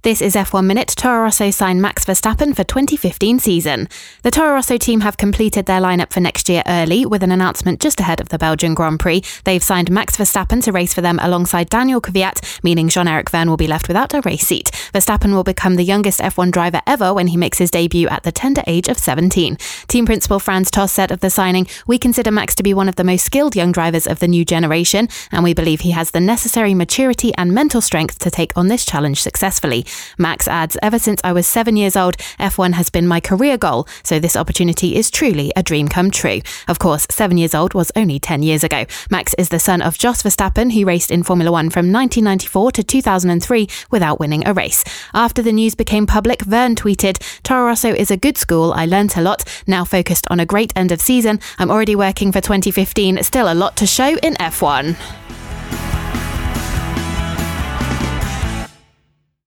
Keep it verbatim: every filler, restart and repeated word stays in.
This is F one Minute. Toro Rosso signed Max Verstappen for twenty fifteen season. The Toro Rosso team have completed their lineup for next year early with an announcement just ahead of the Belgian Grand Prix. They've signed Max Verstappen to race for them alongside Daniel Kvyat, meaning Jean-Eric Vergne will be left without a race seat. Verstappen will become the youngest F one driver ever when he makes his debut at the tender age of seventeen. Team principal Franz Tost said of the signing, "We consider Max to be one of the most skilled young drivers of the new generation, and we believe he has the necessary maturity and mental strength to take on this challenge successfully." Max adds, "Ever since I was seven years old, F one has been my career goal, so this opportunity is truly a dream come true." Of course, seven years old was only ten years ago. Max is the son of Jos Verstappen, who raced in Formula One from nineteen ninety-four to two thousand three without winning a race. After the news became public, Vergne tweeted, "Toro Rosso is a good school, I learnt a lot, now focused on a great end of season. I'm already working for twenty fifteen, still a lot to show in F one."